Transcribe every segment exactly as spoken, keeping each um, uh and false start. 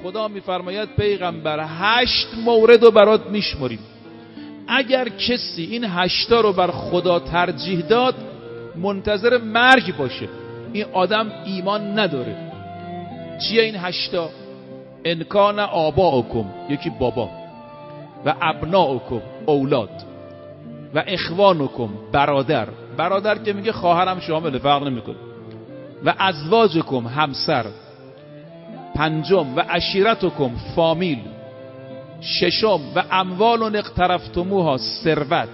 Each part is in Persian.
خدا میفرماید پیغمبر هشت مورد رو برات میشمریم، اگر کسی این هشتا رو بر خدا ترجیح داد منتظر مرگ باشه، این آدم ایمان نداره. چیه این هشتا؟ انکان آباؤکم، یکی بابا، و ابناؤکم اولاد، و اخوانکم برادر، برادر که میگه خواهرم شامله، فرق نمیکنه، و ازواجکم همسر، پنجم و عشیرتکم فامیل، ششم و اموال اقترفتموها ثروت،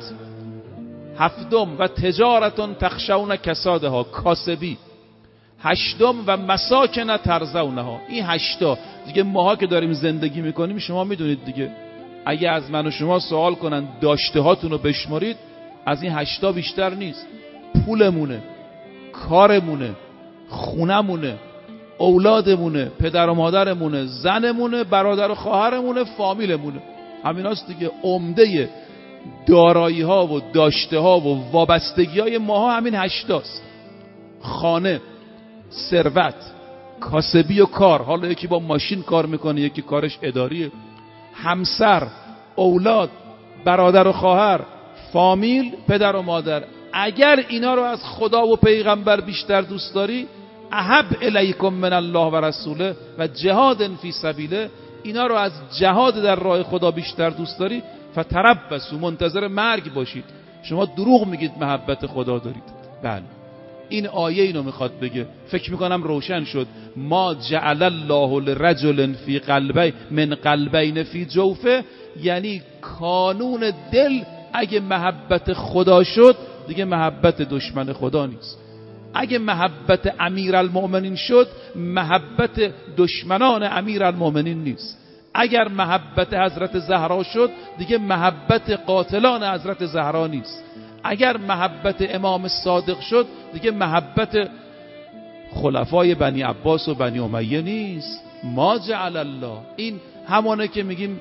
هفتم و تجارتون تخشون کسادها کاسبی، هشتم و مساکن ترضونها. این هشتا دیگه ماها که داریم زندگی میکنیم شما میدونید دیگه، اگه از من و شما سوال کنن داشته هاتون رو بشمارید از این هشتا بیشتر نیست. پولمونه، کارمونه، خونمونه، اولادمونه، پدر و مادرمونه، زنمونه، برادر و خواهرمونه، فامیلمونه. همیناست دیگه. عمده دارایی ها و داشته ها و وابستگی های ماها همین هشتاست: خانه، ثروت، کاسبی و کار، حالا یکی با ماشین کار میکنه یکی کارش اداریه، همسر، اولاد، برادر و خواهر، فامیل، پدر و مادر. اگر اینا رو از خدا و پیغمبر بیشتر دوست داری، احب الیکم من الله و رسوله و جهاد فی سبیله، اینا رو از جهاد در راه خدا بیشتر دوست داری، فتربصوا، منتظر مرگ باشید. شما دروغ میگید محبت خدا دارید. بله، این آیه اینو میخواد بگه. فکر میکنم روشن شد. ما جعل الله لرجل فی قلبی من قلبین فی جوفه، یعنی کانون دل اگه محبت خدا شد دیگه محبت دشمن خدا نیست. اگه محبت امیرالمؤمنین شد محبت دشمنان امیرالمؤمنین نیست. اگر محبت حضرت زهرا شد دیگه محبت قاتلان حضرت زهرا نیست. اگر محبت امام صادق شد دیگه محبت خلفای بنی عباس و بنی امیه نیست. ما جعل الله، این همونه که میگیم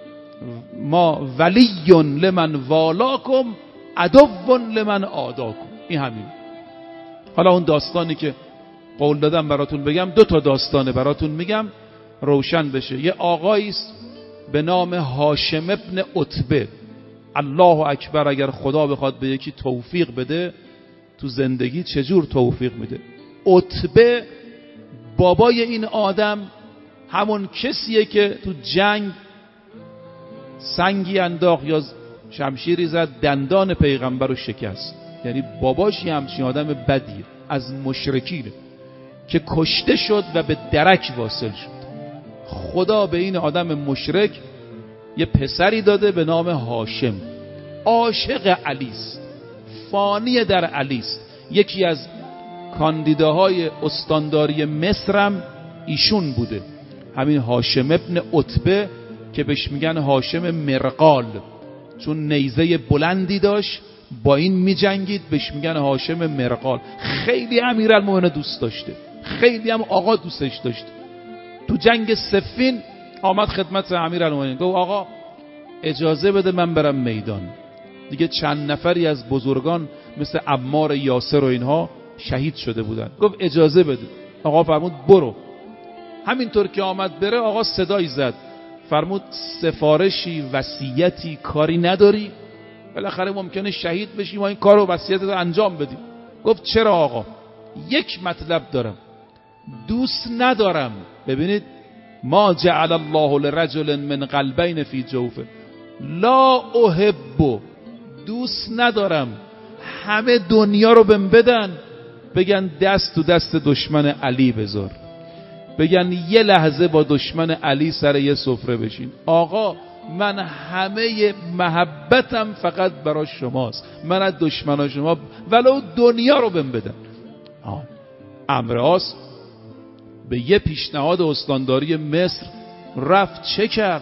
ما ولی لمن والاکم عدو لمن عاداکم، این همین. حالا اون داستانی که قول دادم براتون بگم، دو تا داستانه براتون میگم روشن بشه. یه آقایی است به نام هاشم ابن عتبه. الله اکبر، اگر خدا بخواد به یکی توفیق بده تو زندگی چجور توفیق میده. عتبه بابای این آدم همون کسیه که تو جنگ سنگی انداخت یا شمشیری زد دندان پیغمبر رو شکست. یعنی باباش یه همچین آدم بدیه، از مشرکینه که کشته شد و به درک واصل شد. خدا به این آدم مشرک یه پسری داده به نام هاشم. عاشق علیست، فانی در علیست. یکی از کاندیداهای استانداری مصرم ایشون بوده، همین هاشم ابن عتبه که بهش میگن هاشم مرقال، چون نیزه بلندی داشت با این میجنگید، بهش میگن هاشم مرقال. خیلی امیرالمومنین دوست داشته، خیلی هم آقا دوستش داشته. تو جنگ صفین آمد خدمت امیرالمومنین، گفت آقا اجازه بده من برم میدان. دیگه چند نفری از بزرگان مثل عمار یاسر و اینها شهید شده بودن. گفت اجازه بده. آقا فرمود برو. همینطور که آمد بره آقا صدایی زد، فرمود سفارشی، وصیتی، کاری نداری؟ بالاخره ممکنه شهید بشی، ما این کار و وصیت رو انجام بدیم. گفت چرا آقا؟ یک مطلب دارم، دوست ندارم. ببینید، ما جعل الله لرجل من قلبین فی جوفه، لا احب، دوست ندارم همه دنیا رو بهم بدن بگن دست تو دست دشمن علی بذار، بگن یه لحظه با دشمن علی سر یه سفره بشین. آقا من همه محبتم فقط برای شماست، من از دشمنان شما ولو دنیا رو بهم بدن. عمرو عاص به یه پیشنهاد استانداری مصر رفت، چه کرد؟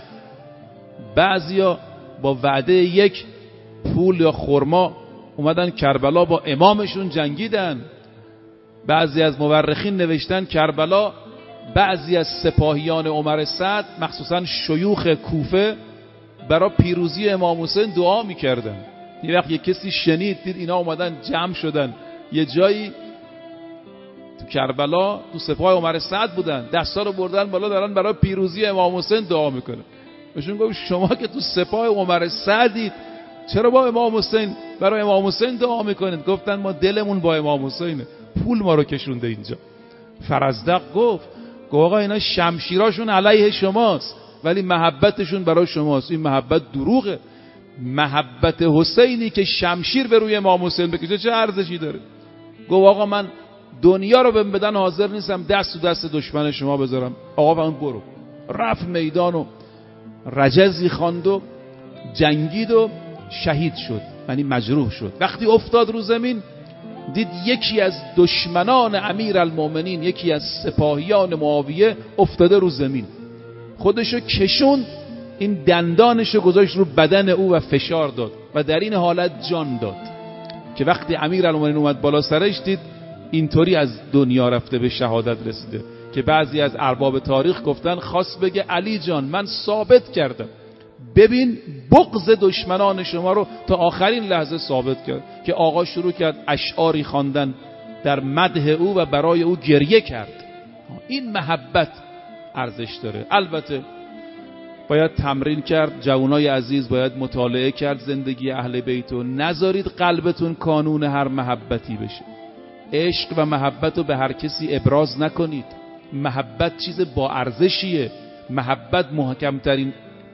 بعضیا با وعده یک پول یا خرما اومدن کربلا با امامشون جنگیدن. بعضی از مورخین نوشتن کربلا بعضی از سپاهیان عمر سعد مخصوصا شیوخ کوفه برای پیروزی امام حسین دعا میکردن. یه وقت یه کسی شنید، دید اینا اومدن جمع شدن یه جایی کربلا تو سپاه عمر سعد بودن، دستا رو بردن بالا دارن برای پیروزی امام حسین دعا میکنه. بهشون گفت شما که تو سپاه عمر سعدید چرا با امام حسین برای امام حسین دعا میکنید؟ گفتن ما دلمون با امام حسینه، پول ما رو کشونده اینجا. فرزدق گفت گفت آقا اینا شمشیراشون علیه شماست ولی محبتشون برای شماست. این محبت دروغه. محبت حسینی که شمشیر به روی امام حسین بکشه چه ارزشی داره؟ گفت آقا من دنیا رو بهم بدن حاضر نیستم دست تو دست دشمن شما بذارم. آقا من برو. رفت میدان و رجزی خواند و جنگید و شهید شد، یعنی مجروح شد. وقتی افتاد رو زمین دید یکی از دشمنان امیرالمومنین، یکی از سپاهیان معاویه افتاده رو زمین، خودشو کشوند، این دندانشو گذاشت رو بدن او و فشار داد و در این حالت جان داد که وقتی امیرالمومنین اومد بالا سرش دید اینطوری از دنیا رفته به شهادت رسیده که بعضی از ارباب تاریخ گفتن خواست بگه علی جان من ثابت کردم، ببین بغض دشمنان شما رو تا آخرین لحظه ثابت کرد. که آقا شروع کرد اشعاری خواندن در مدح او و برای او گریه کرد. این محبت ارزش داره. البته باید تمرین کرد، جوانای عزیز باید مطالعه کرد زندگی اهل بیت و نذارید قلبتون کانون هر محبتی بشه. عشق و محبت رو به هر کسی ابراز نکنید. محبت چیز با ارزشیه. محبت محکمترین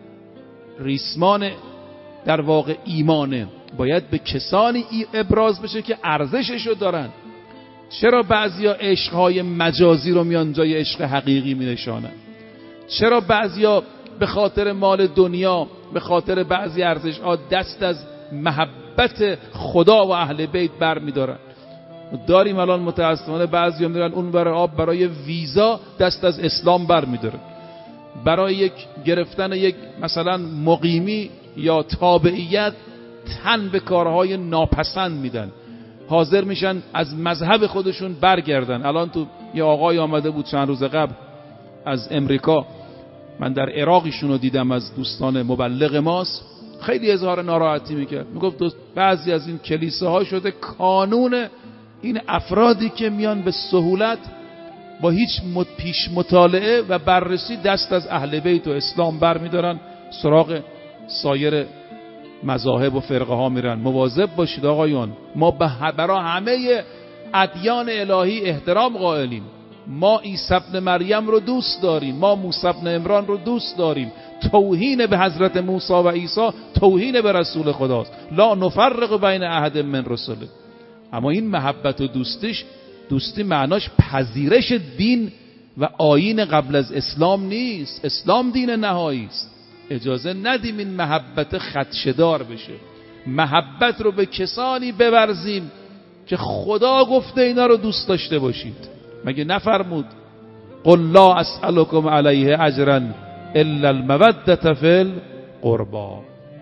ریسمان در واقع ایمانه. باید به کسانی ابراز بشه که ارزششو دارن. چرا بعضیا عشقهای مجازی رو میان جای عشق حقیقی می نشانن؟ چرا بعضیا به خاطر مال دنیا، به خاطر بعضی ارزش‌ها دست از محبت خدا و اهل بیت بر می دارن؟ داریم الان متاسفانه بعضی هم میرن اون برای آب برای ویزا دست از اسلام بر می دارن، برای یک گرفتن یک مثلا مقیمی یا تابعیت تن به کارهای ناپسند میدن، حاضر میشن از مذهب خودشون برگردن. الان تو یه آقای آمده بود چند روز قبل از امریکا، من در عراقیشون رو دیدم، از دوستان مبلغ ماست، خیلی اظهار ناراحتی میکرد. میگفت بعضی از این کلیساها شده کانون این افرادی که میان به سهولت با هیچ پیش مطالعه و بررسی دست از اهل بیت و اسلام بر میدارن، سراغ سایر مذاهب و فرقه ها میرن. مواظب باشید آقایون، ما برای همه ادیان الهی احترام قائلیم. ما عیسی ابن مریم رو دوست داریم، ما موسی ابن عمران رو دوست داریم. توهین به حضرت موسی و عیسی توهین به رسول خداست. لا نفرق بین احد من رسله. اما این محبت و دوستیش، دوستی معناش پذیرش دین و آیین قبل از اسلام نیست. اسلام دین نهایی است. اجازه ندیم این محبت خدشه‌دار بشه. محبت رو به کسانی بورزیم که خدا گفته اینا رو دوست داشته باشید. مگه نفرمود قل لا اسألكم علیه اجرا الا المودة فی القربى.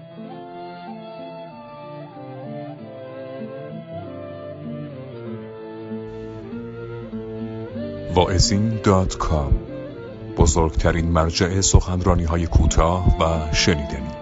واعظین دات کام، بزرگترین مرجع سخنرانی های کوتاه و شنیدنی.